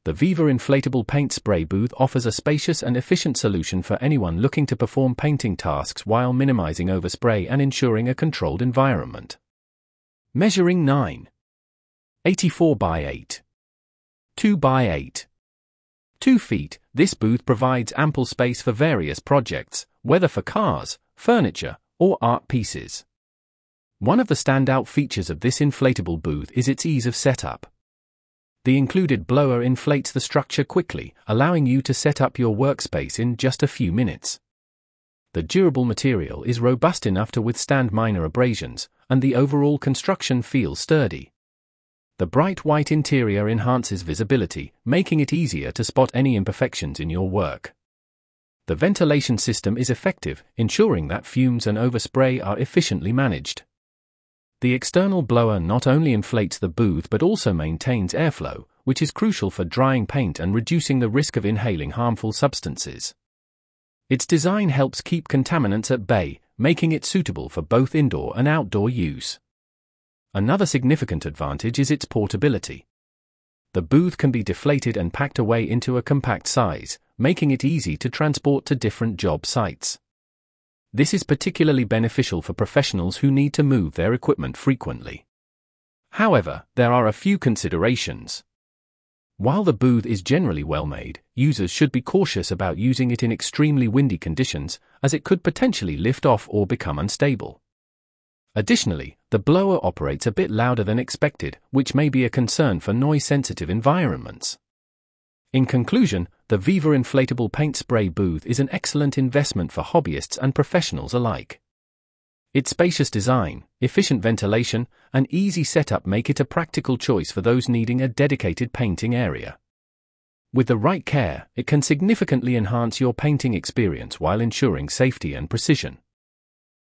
The Viva Inflatable Paint Spray Booth offers a spacious and efficient solution for anyone looking to perform painting tasks while minimizing overspray and ensuring a controlled environment. Measuring 9.84 by 8.2 by 8.2 feet, this booth provides ample space for various projects, whether for cars, furniture, or art pieces. One of the standout features of this inflatable booth is its ease of setup. The included blower inflates the structure quickly, allowing you to set up your workspace in just a few minutes. The durable material is robust enough to withstand minor abrasions, and the overall construction feels sturdy. The bright white interior enhances visibility, making it easier to spot any imperfections in your work. The ventilation system is effective, ensuring that fumes and overspray are efficiently managed. The external blower not only inflates the booth but also maintains airflow, which is crucial for drying paint and reducing the risk of inhaling harmful substances. Its design helps keep contaminants at bay, making it suitable for both indoor and outdoor use. Another significant advantage is its portability. The booth can be deflated and packed away into a compact size, making it easy to transport to different job sites. This is particularly beneficial for professionals who need to move their equipment frequently. However, there are a few considerations. While the booth is generally well made, users should be cautious about using it in extremely windy conditions, as it could potentially lift off or become unstable. Additionally, the blower operates a bit louder than expected, which may be a concern for noise-sensitive environments. In conclusion, the Viva Inflatable Paint Spray Booth is an excellent investment for hobbyists and professionals alike. Its spacious design, efficient ventilation, and easy setup make it a practical choice for those needing a dedicated painting area. With the right care, it can significantly enhance your painting experience while ensuring safety and precision.